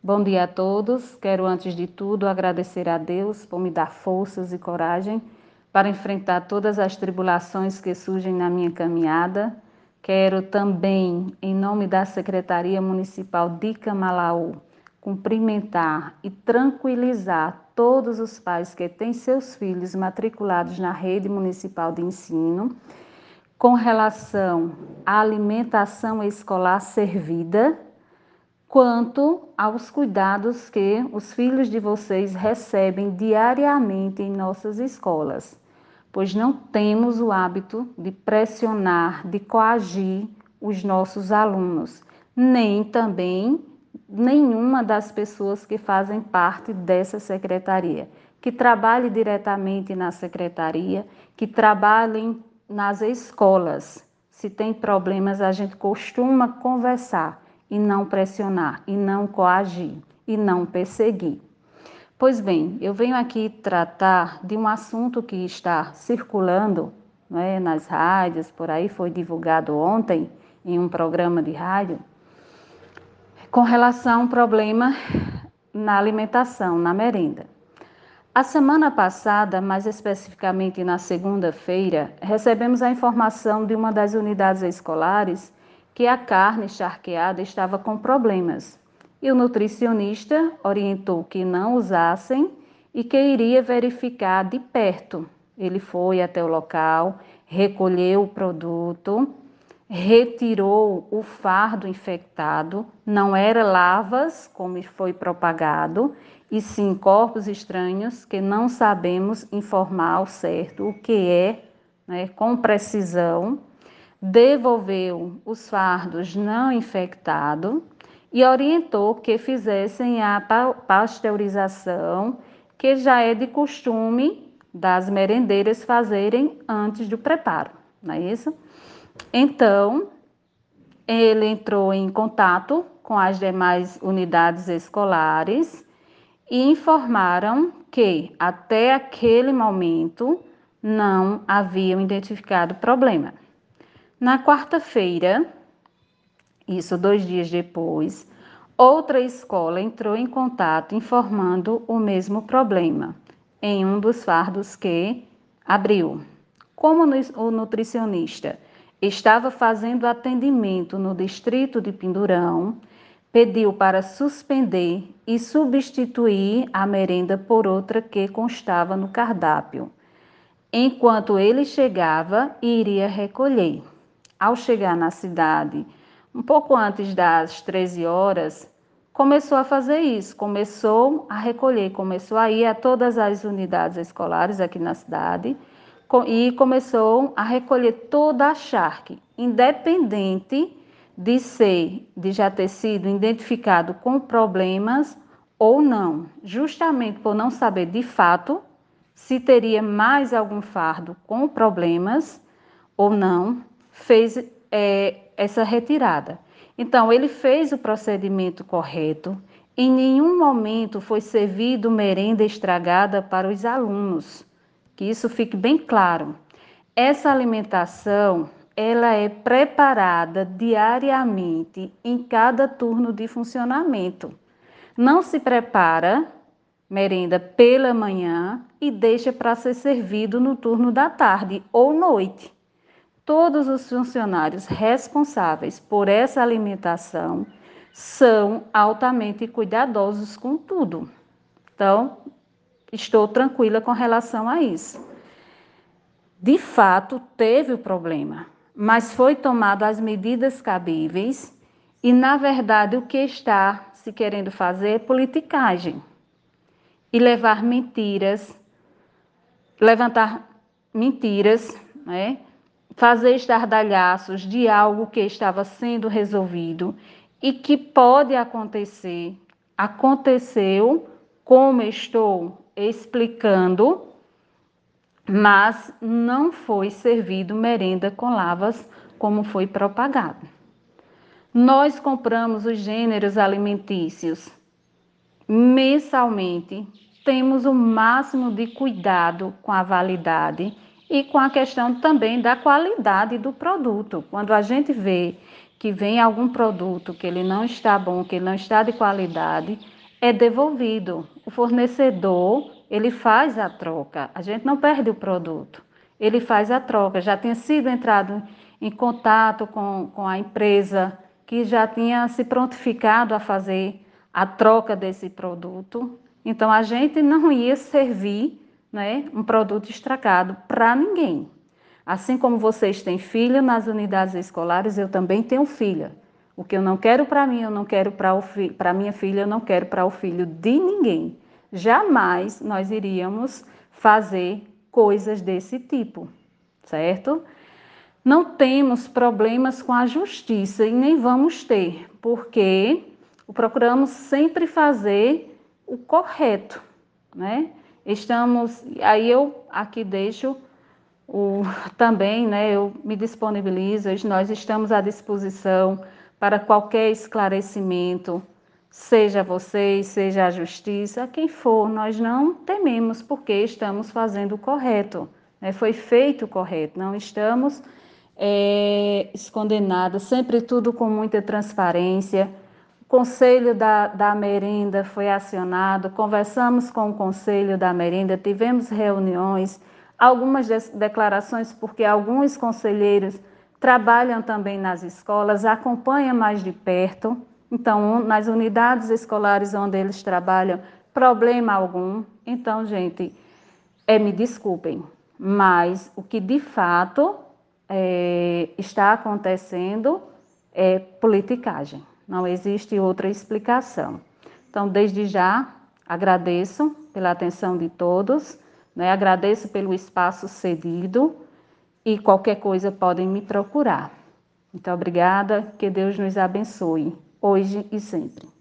Bom dia a todos. Quero, antes de tudo, agradecer a Deus por me dar forças e coragem para enfrentar todas as tribulações que surgem na minha caminhada. Quero também, em nome da Secretaria Municipal de Camalaú, cumprimentar e tranquilizar todos os pais que têm seus filhos matriculados na rede municipal de ensino com relação à alimentação escolar servida, quanto aos cuidados que os filhos de vocês recebem diariamente em nossas escolas, pois não temos o hábito de pressionar, de coagir os nossos alunos, nem também nenhuma das pessoas que fazem parte dessa secretaria, que trabalhe diretamente na secretaria, que trabalhem nas escolas. Se tem problemas, a gente costuma conversar e não pressionar, e não coagir, e não perseguir. Pois bem, eu venho aqui tratar de um assunto que está circulando, né, nas rádios, por aí foi divulgado ontem em um programa de rádio, com relação a um problema na alimentação, na merenda. A semana passada, mais especificamente na segunda-feira, recebemos a informação de uma das unidades escolares que a carne charqueada estava com problemas. E o nutricionista orientou que não usassem e que iria verificar de perto. Ele foi até o local, recolheu o produto, retirou o fardo infectado, não era larvas, como foi propagado, e sim corpos estranhos que não sabemos informar ao certo o que é, né, com precisão, devolveu os fardos não infectados e orientou que fizessem a pasteurização, que já é de costume das merendeiras fazerem antes do preparo, não é isso? Então, ele entrou em contato com as demais unidades escolares e informaram que, até aquele momento, não haviam identificado problema. Na quarta-feira, isso 2 dias depois, outra escola entrou em contato informando o mesmo problema em um dos fardos que abriu. Como o nutricionista estava fazendo atendimento no distrito de Pindurão, pediu para suspender e substituir a merenda por outra que constava no cardápio, enquanto ele chegava e iria recolher. Ao chegar na cidade, um pouco antes das 13 horas, começou a fazer isso, começou a recolher, começou a ir a todas as unidades escolares aqui na cidade e começou a recolher toda a charque, independente de já ter sido identificado com problemas ou não, justamente por não saber de fato se teria mais algum fardo com problemas ou não, fez essa retirada. Então, ele fez o procedimento correto, em nenhum momento foi servido merenda estragada para os alunos, que isso fique bem claro. Essa alimentação, ela é preparada diariamente em cada turno de funcionamento. Não se prepara merenda pela manhã e deixa para ser servido no turno da tarde ou noite. Todos os funcionários responsáveis por essa alimentação são altamente cuidadosos com tudo. Então, estou tranquila com relação a isso. De fato, teve o problema, mas foi tomado as medidas cabíveis e, na verdade, o que está se querendo fazer é politicagem e levantar mentiras, né? Fazer estardalhaços de algo que estava sendo resolvido e que pode acontecer, aconteceu, como estou explicando, mas não foi servido merenda com lavas como foi propagado. Nós compramos os gêneros alimentícios mensalmente, temos o máximo de cuidado com a validade e com a questão também da qualidade do produto. Quando a gente vê que vem algum produto que ele não está bom, que ele não está de qualidade, é devolvido. O fornecedor, ele faz a troca. A gente não perde o produto. Ele faz a troca. Já tinha sido entrado em contato com a empresa que já tinha se prontificado a fazer a troca desse produto. Então, a gente não ia servir, né, um produto estragado para ninguém. Assim como vocês têm filho nas unidades escolares, eu também tenho filha. O que eu não quero para mim, eu não quero para minha filha, eu não quero para o filho de ninguém. Jamais nós iríamos fazer coisas desse tipo, certo? Não temos problemas com a justiça e nem vamos ter, porque procuramos sempre fazer o correto, né? Aí eu aqui deixo também, né, eu me disponibilizo, nós estamos à disposição para qualquer esclarecimento, seja vocês, seja a justiça, quem for, nós não tememos porque estamos fazendo o correto, né? Foi feito o correto, não estamos escondenados, sempre tudo com muita transparência. O Conselho da Merenda foi acionado, conversamos com o Conselho da Merenda, tivemos reuniões, algumas declarações, porque alguns conselheiros trabalham também nas escolas, acompanham mais de perto. Então, nas unidades escolares onde eles trabalham, problema algum. Então, gente, me desculpem, mas o que de fato está acontecendo é politicagem. Não existe outra explicação. Então, desde já, agradeço pela atenção de todos, né? Agradeço pelo espaço cedido e qualquer coisa podem me procurar. Muito obrigada, que Deus nos abençoe, hoje e sempre.